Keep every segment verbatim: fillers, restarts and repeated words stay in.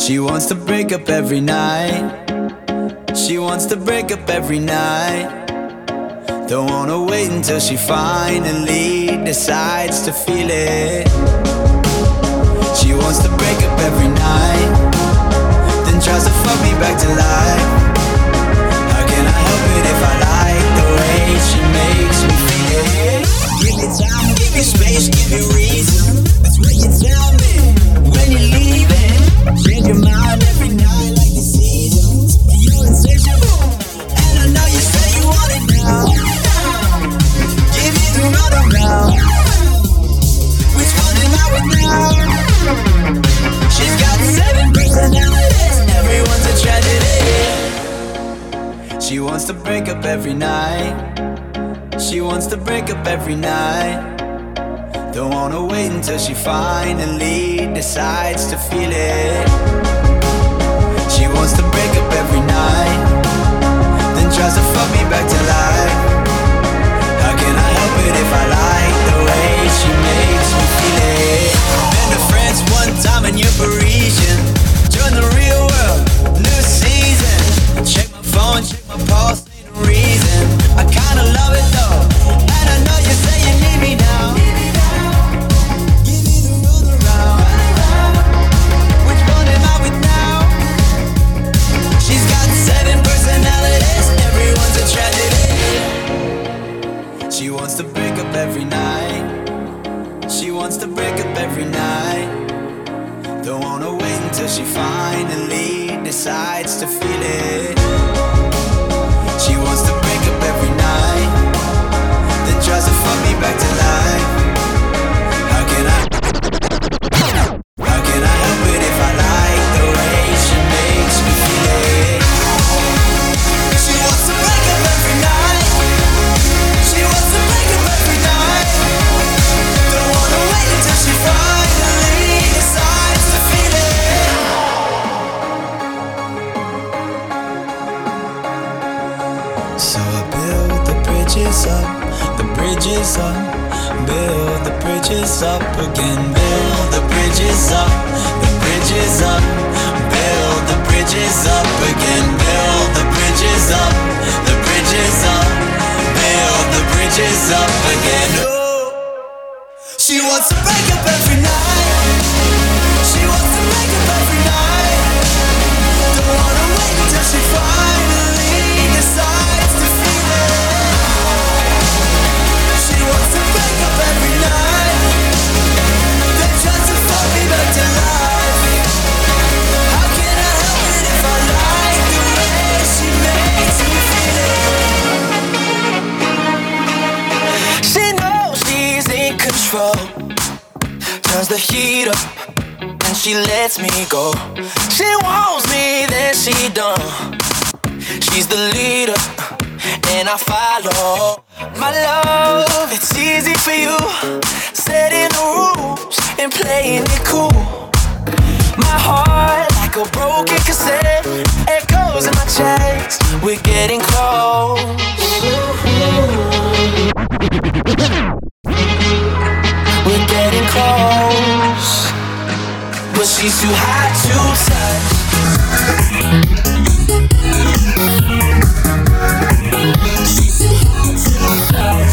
She wants to break up every night. She wants to break up every night. Don't wanna wait until she finally decides to feel it. She wants to break up every night, then tries to fuck me back to life. How can I help it if I like the way she makes me feel? Give me time, give me space, give me reason. That's what you tell me when you're leaving. Change your mind every night like the seasons. You're insatiable, and I know you say you want it now. Give me the runaround. Which one am I with now? She's got seven personalities, everyone's a tragedy. She wants to break up every night. She wants to break up every night. Don't wanna wait until she finally decides to feel it. She wants to break up every night, then tries to fuck me back to life. How can I help it if I like the way she makes me feel it? Been to France one time and you're Parisian. Join the real world, new season. Check my phone, check my pulse, ain't a reason. I kinda love it though, and I know you say you need me now. Give me the runaround. Which one am I with now? She's got seven personalities, everyone's a tragedy. She wants to break up every night. She wants to break up every night. Don't wanna wait until she finally decides to feel it. She wants to break up every night, then tries to fuck me back to life. How can I How can I help it if I like the way she makes me feel it? She wants to break up every night. She wants to break up every night. Don't wanna wait until she finally decides to feel it. So I build the bridges up, the bridges up. Build the bridges up again. Build the bridges up, the bridges up. Build the bridges up again. Build the bridges up, the bridges up. Build the bridges up again. Oh, she wants to break up every night. She wants to break up every night. Don't wanna wait until she finally decides to feel it. She wants to break up every night, then tries to fuck me back to life. How can I help it if I like the way she makes me feel it? She knows she's in control, turns the heat up, and she lets me go. She wants me, then she don't. She's the leader, and I follow. My love, it's easy for you, setting the rules and playing it cool. My heart, like a broken cassette, echoes in my chest. We're getting close. We're getting close, but she's too hot to touch. She's too hot to touch.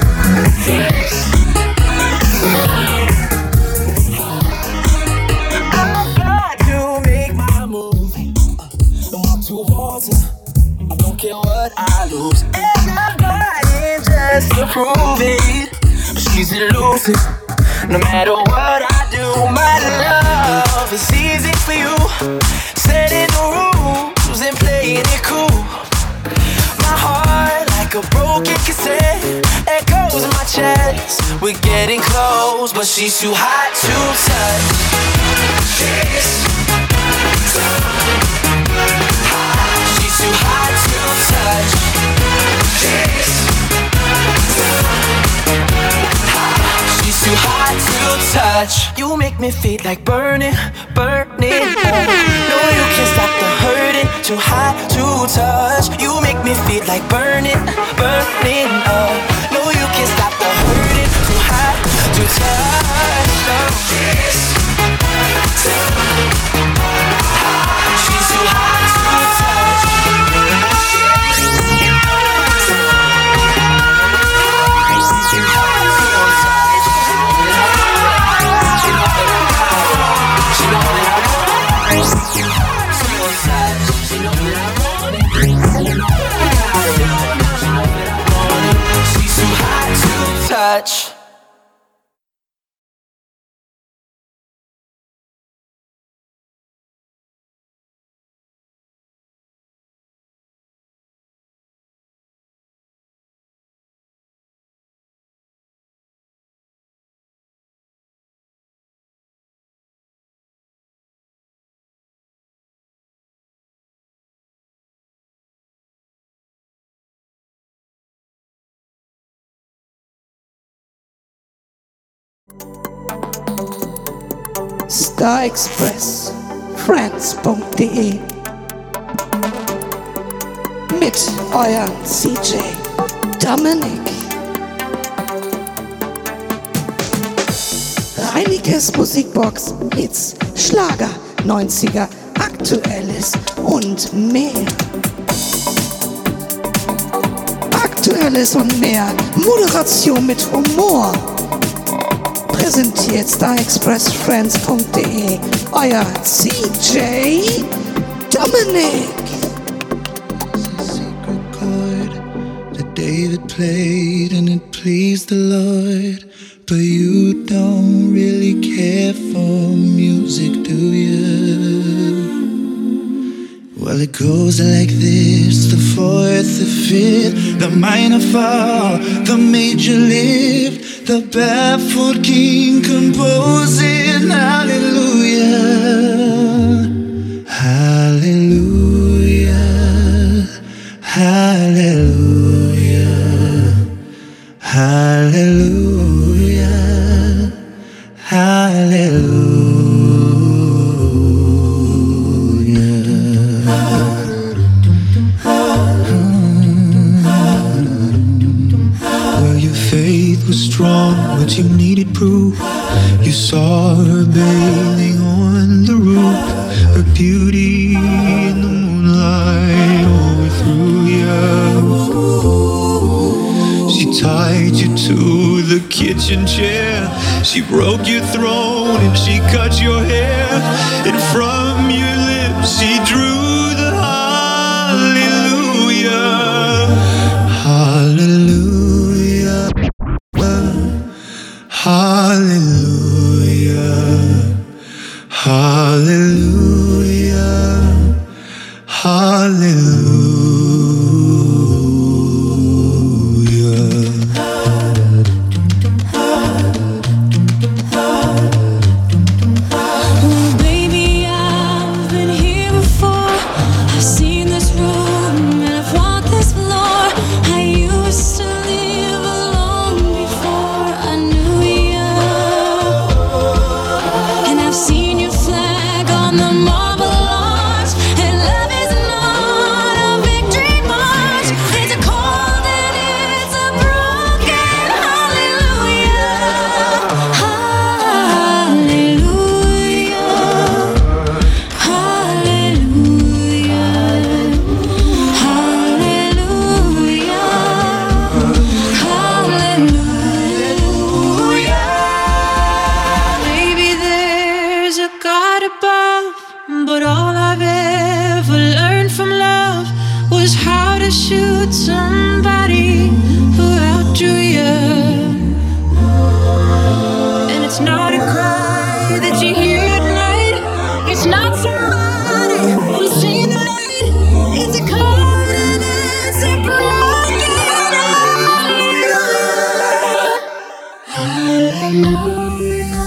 I've got to make my move and walk towards her. I don't care what I lose, and I'm trying just to prove it. But she's elusive, no matter what I do. My love is easy for you, setting the rules and playing it cool. My heart, like a broken cassette, echoes in my chest. We're getting close, but she's too hot to touch. She's too hot. She's too hot to touch. She's She's too hot to touch. You make me feel like burning, burning. Oh, no, you can't stop the hurting. Too hot to touch. You make me feel like burning, burning. Oh, no, you can't stop the hurting. Too hot to touch. Oh. touch. Star Express Friends punkt de mit euren C J Dominik. Reinekes Musikbox, Hits, Schlager, neunziger, Aktuelles und mehr. Aktuelles und mehr. Moderation mit Humor. Präsentiert Star Express Friends punkt de, euer C J Dominik. It's a secret chord that David played and it pleased the Lord. But you don't really care for music, do you? Well, it goes like this: the fourth, the fifth, the minor fall, the major lift, the barefoot king composing hallelujah, hallelujah, hallelujah, hallelujah, hallelujah. Was strong, but you needed proof. You saw her bathing on the roof, her beauty in the moonlight overthrew you. She tied you to the kitchen chair, she broke your throne and she cut your hair, and from your lips she drew the hallelujah, hallelujah. Hallelujah, hallelujah, hallelujah. Oh, baby, I've been here before. I've seen this room and I've walked this floor. I used to live alone before I knew you. And I've seen your flag on the marble arch. And love is not a victory march. It's a cold and it's a broken hallelujah. Hallelujah. Hallelujah. Hallelujah. Hallelujah. Maybe there's a God above, but all I've ever learned from love was how to shoot somebody who outdrew you. And it's not a cry that you hear at night. It's not somebody who's seen the light. It's a cold and it's a broken hallelujah. Hallelujah.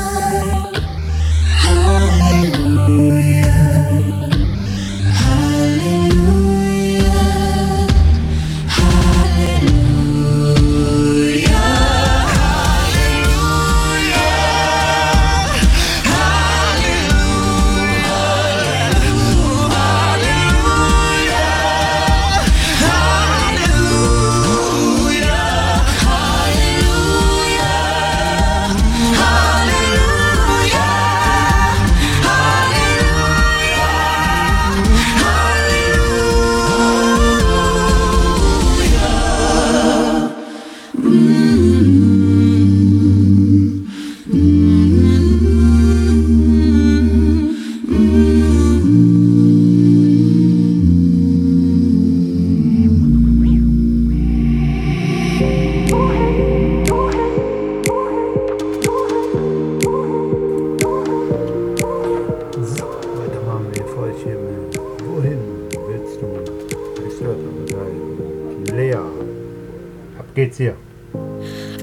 Hallelujah. Hallelujah. Hallelujah.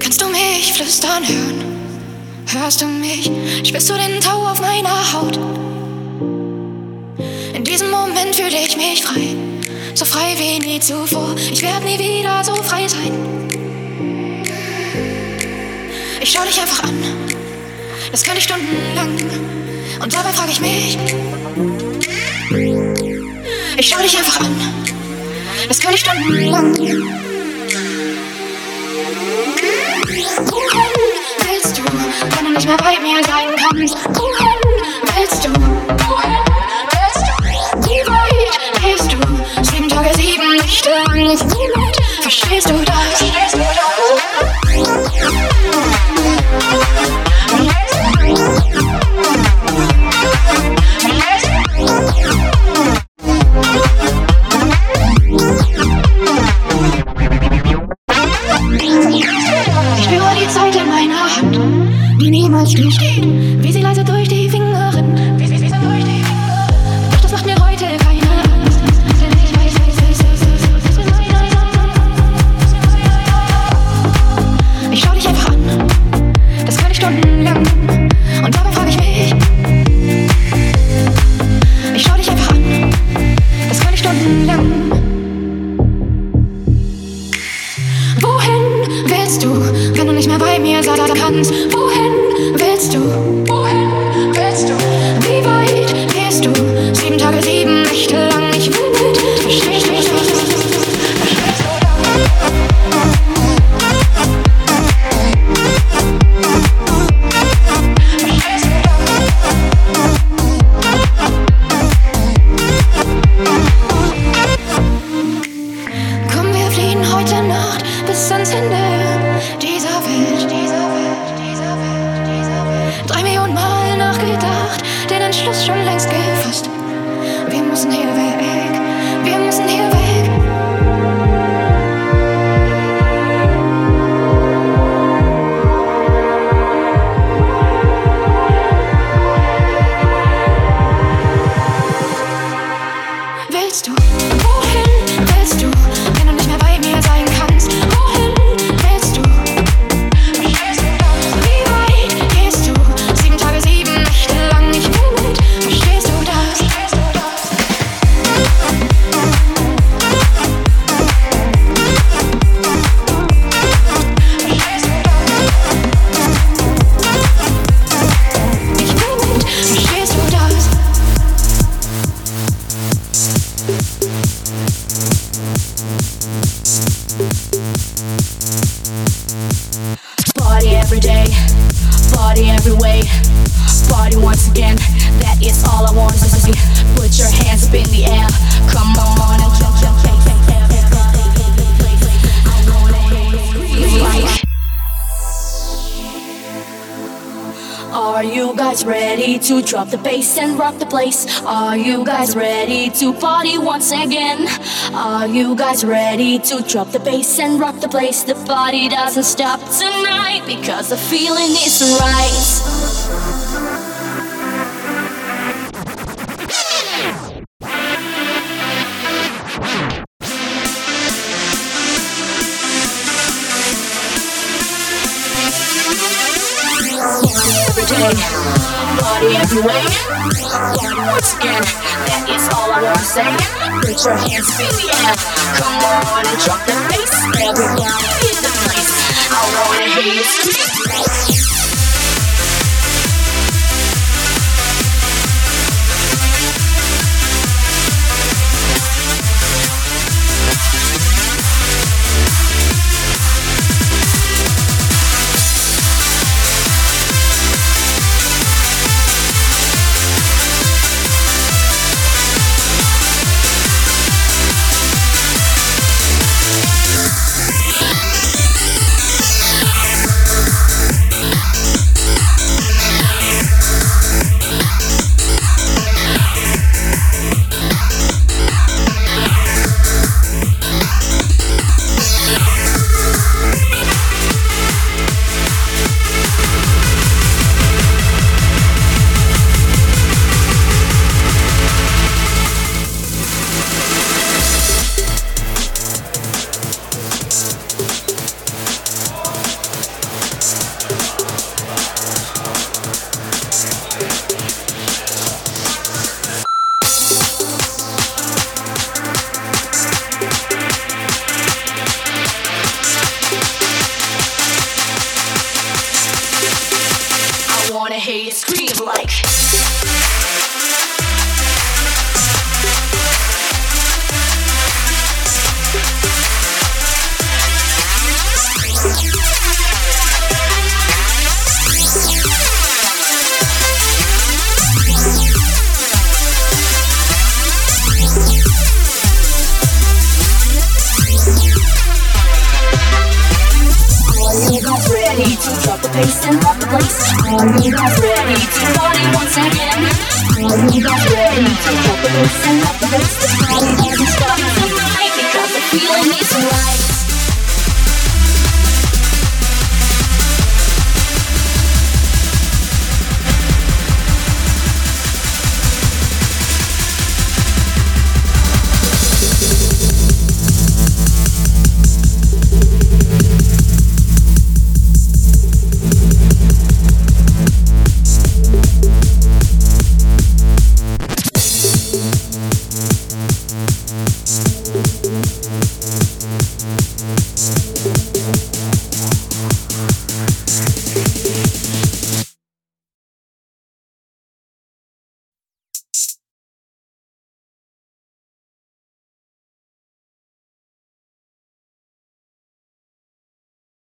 Kannst du mich flüstern hören? Hörst du mich? Spürst du den Tau auf meiner Haut? In diesem Moment fühle ich mich frei, so frei wie nie zuvor. Ich werde nie wieder so frei sein. Ich schau dich einfach an, das kann ich stundenlang. Und dabei frage ich mich. Ich schau dich einfach an, das kann ich stundenlang. Wohin willst du, wenn du nicht mehr bei mir sein kannst? Wohin willst du? Wohin willst du? Wie weit gehst du? Sieben Tage, sieben Nächte lang. Ich will mit. Verstehst du das? Verstehst du das? Ich spüre die Zeit in meiner Hand, die niemals stillsteht, wie sie leise durch die Finger rinnt, wie sie leise durch die Finger. Doch das macht mir heute keine Angst, denn ich weiß, es ist meine Angst. Ich schau dich einfach an, das kann ich stundenlang, und dabei frage ich mich. Ich schau dich einfach an, das kann ich stundenlang. Wohin willst du, wenn du nicht mehr bei mir sein kannst? Wohin willst du? Wohin willst du? Wie weit gehst du? Sieben Tage, sieben Nächte lang. Ich will mit. Verstehst du das? Verstehst du das? Komm, wir fliehen heute Nacht bis ans Ende dieser Welt, dieser Welt, dieser Welt, dieser Welt. Drei Millionen Mal nachgedacht, den Entschluss schon längst gefasst. Wir müssen hier weg, wir müssen hier weg. Willst du? Wohin willst du, wenn du nicht mehr bei mir sein kannst? Wohin willst du? Verstehst du das? Wie weit gehst du? Sieben Tage, sieben Nächte lang. Ich will mit. Verstehst du das? Verstehst du das? Verstehst du das? Ich will mit. Verstehst du das? Party every day, party every way, party once again. That is all I want to see. Put your hands up in the air, come on and jump, jump, jump, jump, Are you guys ready to drop the bass and rock the place? Are you guys ready to party once again? Are you guys ready to drop the bass and rock the place? The party doesn't stop tonight because the feeling is right. Party every way, party once again. That is all I wanna say. Put your hands up in the air, come on and drop the bass. Everybody in the place, I wanna hear you scream. hear you scream like. Are you guys ready to drop the bass and rock the place? Are you guys ready to party once again? Are you guys ready to drop the bass and rock the place? The party hasn't started tonight because the feeling is right.